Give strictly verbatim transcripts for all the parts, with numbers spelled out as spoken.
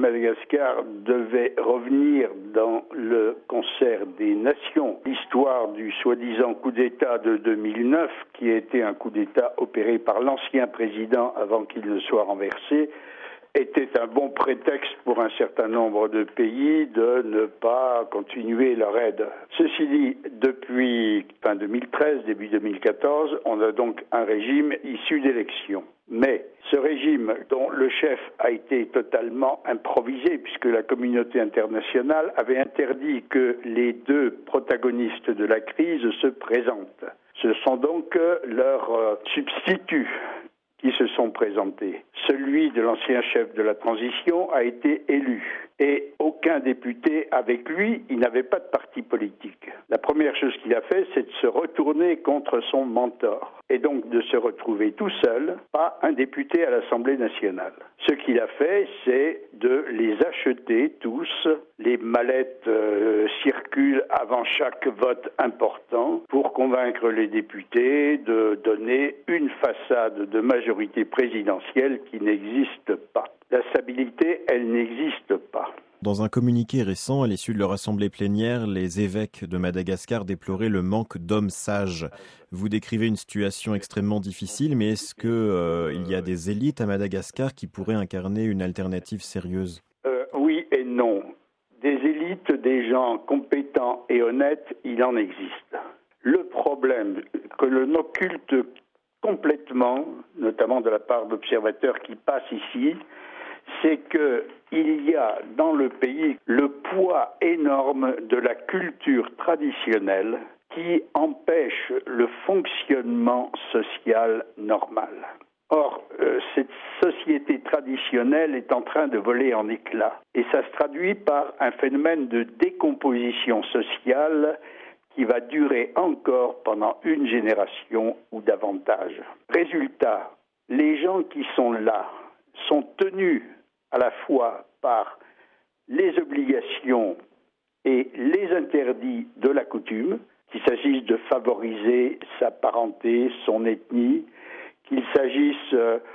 Madagascar devait revenir dans le concert des nations. L'histoire du soi-disant coup d'État de deux mille neuf, qui a été un coup d'État opéré par l'ancien président avant qu'il ne soit renversé, était un bon prétexte pour un certain nombre de pays de ne pas continuer leur aide. Ceci dit, depuis fin deux mille treize, début deux mille quatorze, on a donc un régime issu d'élections. Mais ce régime dont le chef a été totalement improvisé, puisque la communauté internationale avait interdit que les deux protagonistes de la crise se présentent. Ce sont donc leurs substituts qui se sont présentés. Celui de l'ancien chef de la transition a été élu. Et aucun député avec lui, il n'avait pas de parti politique. La première chose qu'il a fait, c'est de se retourner contre son mentor. Et donc de se retrouver tout seul, pas un député à l'Assemblée nationale. Ce qu'il a fait, c'est de les acheter tous. Les mallettes euh, circulent avant chaque vote important pour convaincre les députés de donner une façade de majorité présidentielle qui n'existe pas. La stabilité, elle n'existe pas. Dans un communiqué récent, à l'issue de leur assemblée plénière, les évêques de Madagascar déploraient le manque d'hommes sages. Vous décrivez une situation extrêmement difficile, mais est-ce qu'il euh, y a des élites à Madagascar qui pourraient incarner une alternative sérieuse ? euh, Oui et non. Des élites, des gens compétents et honnêtes, il en existe. Le problème que l'on occulte complètement, notamment de la part d'observateurs qui passent ici, c'est qu'il y a dans le pays le poids énorme de la culture traditionnelle qui empêche le fonctionnement social normal. Or, euh, cette société traditionnelle est en train de voler en éclats et ça se traduit par un phénomène de décomposition sociale qui va durer encore pendant une génération ou davantage. Résultat, les gens qui sont là sont tenus à la fois par les obligations et les interdits de la coutume, qu'il s'agisse de favoriser sa parenté, son ethnie, qu'il s'agisse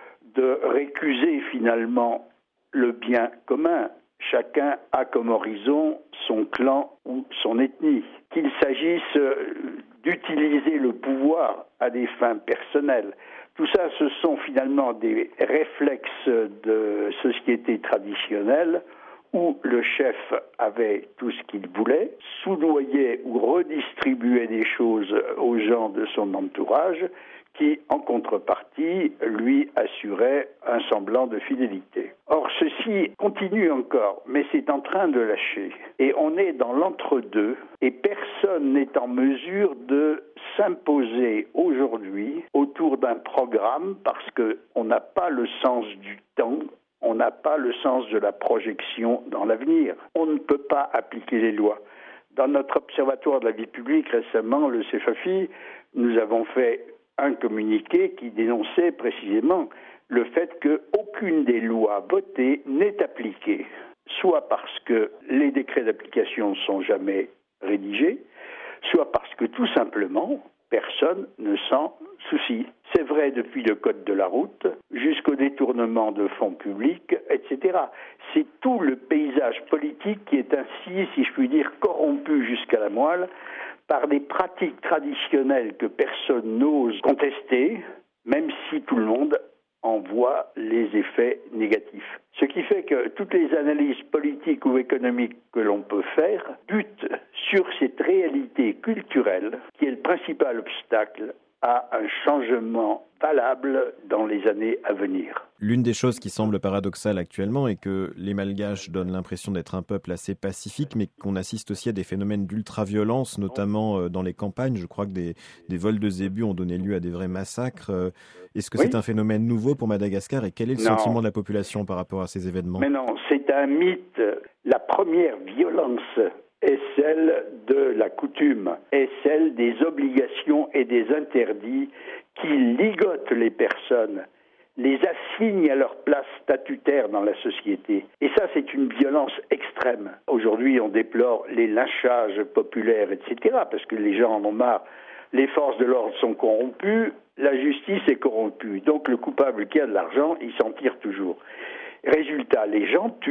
de récuser finalement le bien commun. Chacun a comme horizon son clan ou son ethnie. Qu'il s'agisse d'utiliser le pouvoir à des fins personnelles. Tout ça, ce sont finalement des réflexes de société traditionnelle où le chef avait tout ce qu'il voulait, soudoyait ou redistribuait des choses aux gens de son entourage qui, en contrepartie, lui assurait un semblant de fidélité. Or, ceci continue encore, mais c'est en train de lâcher. Et on est dans l'entre-deux, et personne n'est en mesure de s'imposer aujourd'hui autour d'un programme parce qu'on n'a pas le sens du temps, on n'a pas le sens de la projection dans l'avenir. On ne peut pas appliquer les lois. Dans notre observatoire de la vie publique récemment, le C F A F I, nous avons fait un communiqué qui dénonçait précisément le fait qu'aucune des lois votées n'est appliquée, soit parce que les décrets d'application ne sont jamais rédigés, soit parce que tout simplement, personne ne s'en soucie. C'est vrai depuis le code de la route jusqu'au détournement de fonds publics, et cetera. C'est tout le paysage politique qui est ainsi, si je puis dire, corrompu jusqu'à la moelle par des pratiques traditionnelles que personne n'ose contester, même si tout le monde en voit les effets négatifs. Ce qui fait que toutes les analyses politiques ou économiques que l'on peut faire butent sur cette réalité culturelle qui est le principal obstacle à un changement valable dans les années à venir. L'une des choses qui semble paradoxale actuellement est que les Malgaches donnent l'impression d'être un peuple assez pacifique, mais qu'on assiste aussi à des phénomènes d'ultra-violence, notamment dans les campagnes. Je crois que des, des vols de zébus ont donné lieu à des vrais massacres. Est-ce que oui. c'est un phénomène nouveau pour Madagascar et quel est le non. sentiment de la population par rapport à ces événements ? Mais non, c'est un mythe. La première violence est celle de la coutume, est celle des obligations et des interdits qui ligotent les personnes, les assignent à leur place statutaire dans la société. Et ça, c'est une violence extrême. Aujourd'hui, on déplore les lynchages populaires, et cetera, parce que les gens en ont marre. Les forces de l'ordre sont corrompues, la justice est corrompue. Donc le coupable qui a de l'argent, il s'en tire toujours. Résultat, les gens tuent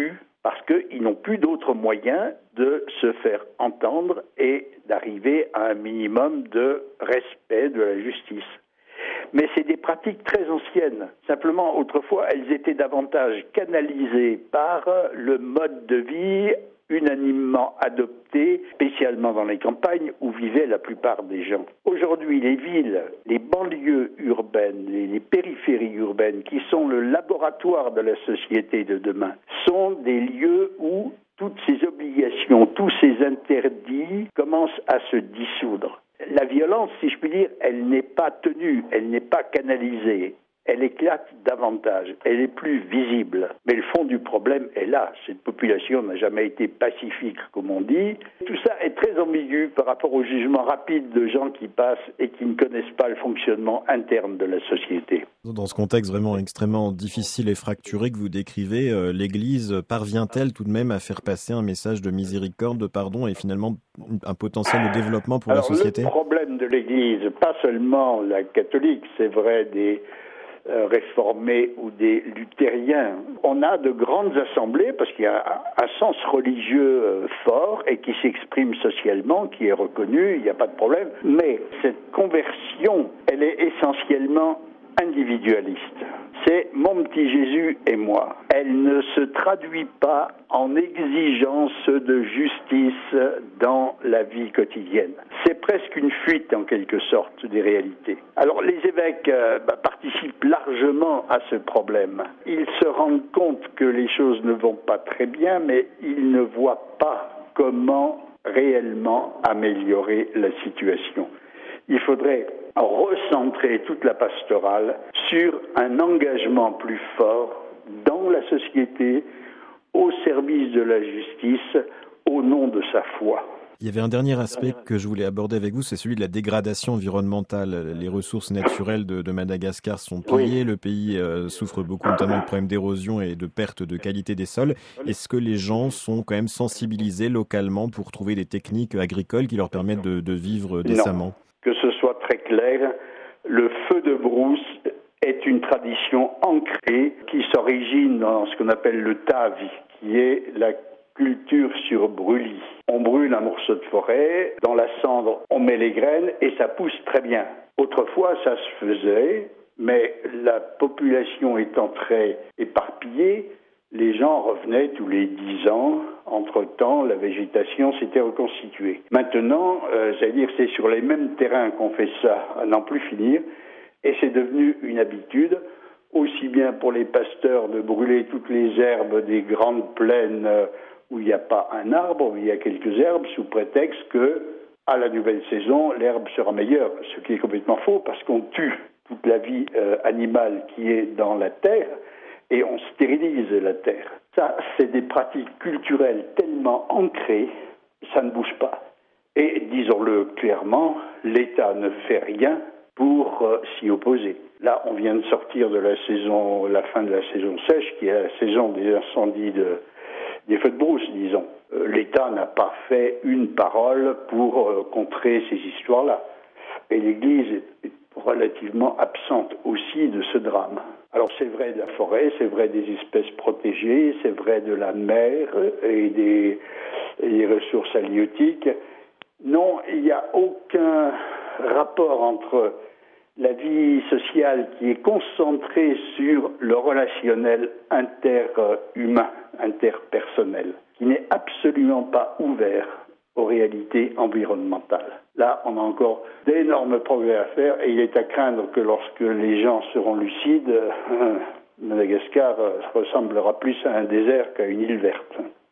parce qu'ils n'ont plus d'autres moyens de se faire entendre et d'arriver à un minimum de respect de la justice. Mais c'est des pratiques très anciennes. Simplement, autrefois, elles étaient davantage canalisées par le mode de vie unanimement adopté, spécialement dans les campagnes où vivaient la plupart des gens. Aujourd'hui, les villes, les banlieues urbaines, les, les périphéries urbaines, qui sont le laboratoire de la société de demain, sont des lieux où toutes ces obligations, tous ces interdits commencent à se dissoudre. La violence, si je puis dire, elle n'est pas tenue, elle n'est pas canalisée. Elle éclate davantage, elle est plus visible. Mais le fond du problème est là. Cette population n'a jamais été pacifique, comme on dit. Tout ça est très ambigu par rapport au jugement rapide de gens qui passent et qui ne connaissent pas le fonctionnement interne de la société. Dans ce contexte vraiment extrêmement difficile et fracturé que vous décrivez, euh, l'Église parvient-elle tout de même à faire passer un message de miséricorde, de pardon et finalement un potentiel de développement pour Alors, la société ? Le problème de l'Église, pas seulement la catholique, c'est vrai des Euh, réformés ou des luthériens. On a de grandes assemblées parce qu'il y a un sens religieux euh, fort et qui s'exprime socialement, qui est reconnu, il n'y a pas de problème. Mais cette conversion, elle est essentiellement individualiste. C'est mon petit Jésus et moi. Elle ne se traduit pas en exigence de justice dans la vie quotidienne. C'est presque une fuite en quelque sorte des réalités. Alors les évêques euh, bah, participent largement à ce problème. Ils se rendent compte que les choses ne vont pas très bien, mais ils ne voient pas comment réellement améliorer la situation. Il faudrait recentrer toute la pastorale sur un engagement plus fort dans la société, au service de la justice, au nom de sa foi. Il y avait un dernier aspect que je voulais aborder avec vous, c'est celui de la dégradation environnementale. Les ressources naturelles de, de Madagascar sont pillées, oui. Le pays euh, souffre beaucoup notamment de problèmes d'érosion et de perte de qualité des sols. Est-ce que les gens sont quand même sensibilisés localement pour trouver des techniques agricoles qui leur permettent de, de vivre décemment ? Non. Que ce soit très clair, le feu de brousse est une tradition ancrée qui s'origine dans ce qu'on appelle le tavi, qui est la culture sur brûlis. On brûle un morceau de forêt, dans la cendre on met les graines et ça pousse très bien. Autrefois ça se faisait, mais la population étant très éparpillée, les gens revenaient tous les dix ans. Entre-temps, la végétation s'était reconstituée. Maintenant, euh, c'est-à-dire c'est sur les mêmes terrains qu'on fait ça à n'en plus finir, et c'est devenu une habitude, aussi bien pour les pasteurs de brûler toutes les herbes des grandes plaines où il n'y a pas un arbre, où il y a quelques herbes, sous prétexte que, à la nouvelle saison, l'herbe sera meilleure, ce qui est complètement faux, parce qu'on tue toute la vie euh, animale qui est dans la terre, et on stérilise la terre. Ça, c'est des pratiques culturelles tellement ancrées, ça ne bouge pas. Et disons-le clairement, l'État ne fait rien pour euh, s'y opposer. Là, on vient de sortir de la saison, la fin de la saison sèche, qui est la saison des incendies, de, des feux de brousse, disons. Euh, L'État n'a pas fait une parole pour euh, contrer ces histoires-là. Et l'Église est, est relativement absente aussi de ce drame. Alors c'est vrai de la forêt, c'est vrai des espèces protégées, c'est vrai de la mer et des, et des ressources halieutiques. Non, il n'y a aucun rapport entre la vie sociale qui est concentrée sur le relationnel interhumain, interpersonnel, qui n'est absolument pas ouvert aux réalités environnementales. Là, on a encore d'énormes progrès à faire et il est à craindre que lorsque les gens seront lucides, euh, Madagascar ressemblera plus à un désert qu'à une île verte.